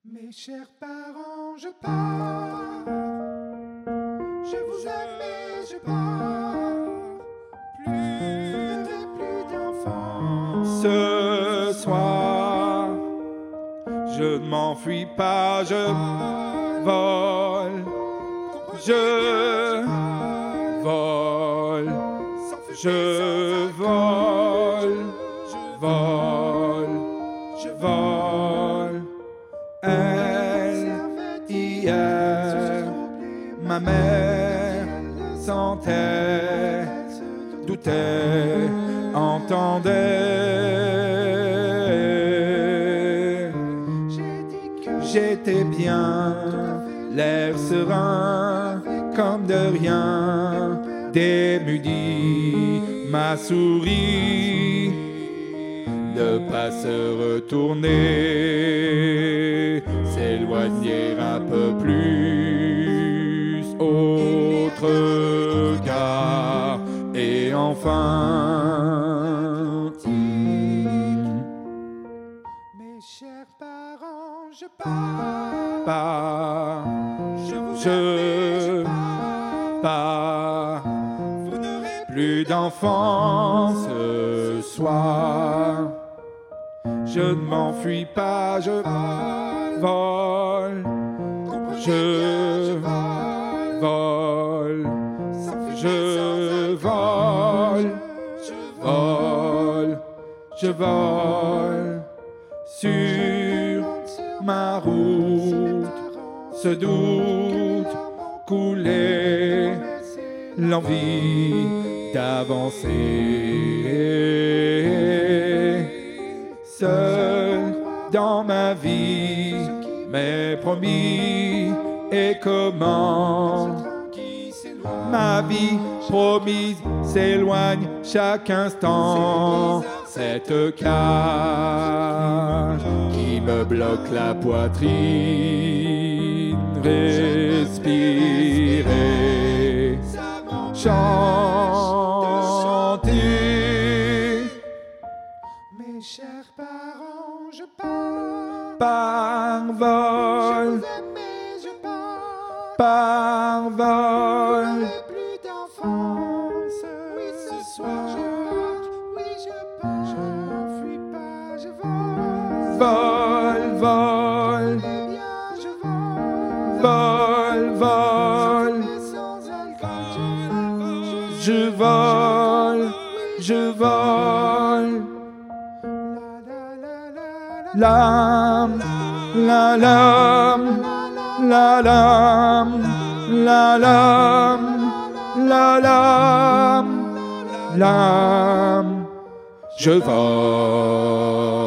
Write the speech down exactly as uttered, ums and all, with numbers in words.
Mes chers parents, je pars. Je vous aime et je pars. Plus, plus d'enfants. Ce soir, je ne m'enfuis pas, je vole. Je vole. Je vole. Je vole. Je vole. Elle, hier, ma mère sentait, doutait, entendait. J'étais bien, l'air serein, comme de rien, démuni, ma souris. Ne pas se retourner, s'éloigner un peu plus, autre regard, et enfin. Mes chers parents, je pars. Pas, Je vous je aime et je pars. pars. Vous n'aurez Plus d'enfants ce soir. Je ne m'enfuis pas, je vole. Je vole. Je vole. Je vole. Je vole. Sur ma route, ce doute couler, l'envie d'avancer. Seul dans ma vie, mais promis, et comment ma vie promise s'éloigne chaque instant. Cette cage qui me bloque la poitrine, respirer, chanter. Mes chers parents, je pars. Par Je vol, vous aime et je pars. par vol, Plus d'enfance. Oui, ce soir je pars. Oui, je pars. Je m'enfuis pas, je vole. vol, vol, Eh bien, je vole. vol, vol. Mais sans alcool, Je vole, je vole. La la la la La, la, lame, la lame, la lame, la lame, lame. Je vole.